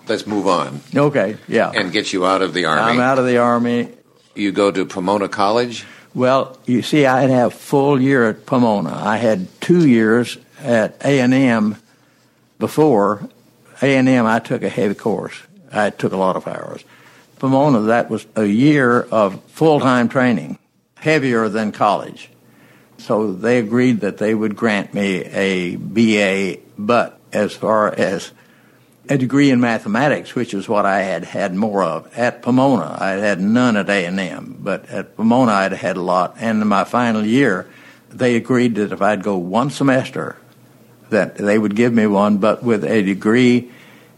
let's move on. Okay, yeah. And get you out of the Army. I'm out of the Army. You go to Pomona College? Well, you see, I didn't have a full year at Pomona. I had 2 years at A&M before. A&M, I took a heavy course. I took a lot of hours. Pomona, that was a year of full-time training, heavier than college. So they agreed that they would grant me a BA, but as far as a degree in mathematics, which is what I had had more of. At Pomona, I had none at A&M, but at Pomona I'd had a lot. And in my final year, they agreed that if I'd go one semester, that they would give me one, but with a degree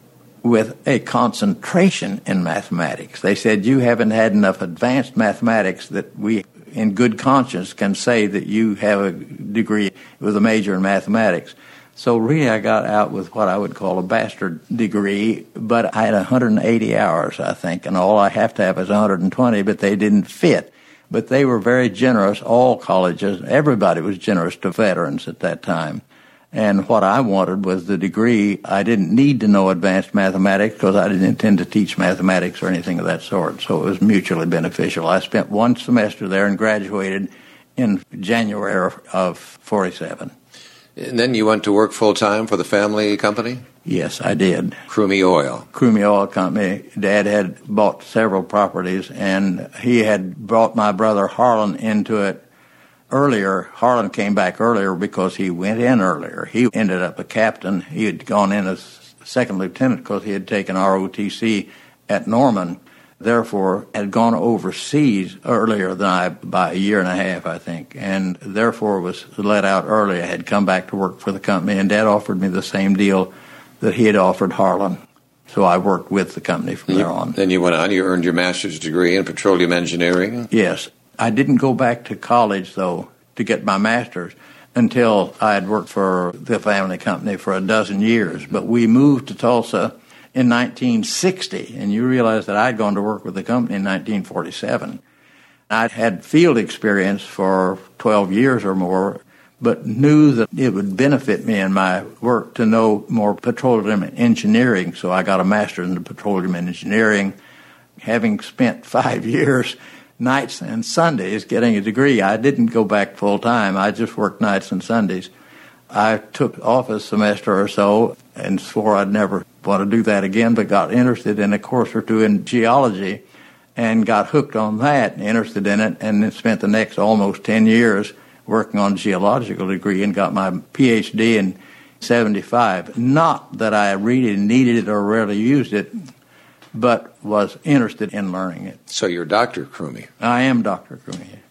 with a concentration in mathematics. They said, you haven't had enough advanced mathematics that we, in good conscience, can say that you have a degree with a major in mathematics. So really I got out with what I would call a bastard degree, but I had 180 hours, I think, and all I have to have is 120, but they didn't fit. But they were very generous, all colleges, everybody was generous to veterans at that time. And what I wanted was the degree. I didn't need to know advanced mathematics because I didn't intend to teach mathematics or anything of that sort, so it was mutually beneficial. I spent one semester there and graduated in January of 47. And then you went to work full-time for the family company? Yes, I did. Crumey Oil. Crumey Oil Company. Dad had bought several properties, and he had brought my brother Harlan into it earlier. Harlan came back earlier because he went in earlier. He ended up a captain. He had gone in as second lieutenant because he had taken ROTC at Norman. Therefore, had gone overseas earlier than I, by a year and a half, I think, and therefore was let out early. I had come back to work for the company, and Dad offered me the same deal that he had offered Harlan. So I worked with the company from there on. Then you went on, you earned your master's degree in petroleum engineering? Yes. I didn't go back to college, though, to get my master's until I had worked for the family company for a dozen years. But we moved to Tulsa in 1960, and you realize that I'd gone to work with the company in 1947. I'd had field experience for 12 years or more, but knew that it would benefit me in my work to know more petroleum engineering, so I got a master's in petroleum engineering. Having spent 5 years, nights and Sundays, getting a degree, I didn't go back full-time. I just worked nights and Sundays. I took off a semester or so and swore I'd never want to do that again, but got interested in a course or two in geology and got hooked on that and interested in it, and then spent the next almost 10 years working on a geological degree and got my Ph.D. in 75. Not that I really needed it or rarely used it, but was interested in learning it. So you're Dr. Crumey. I am Dr. Crumey.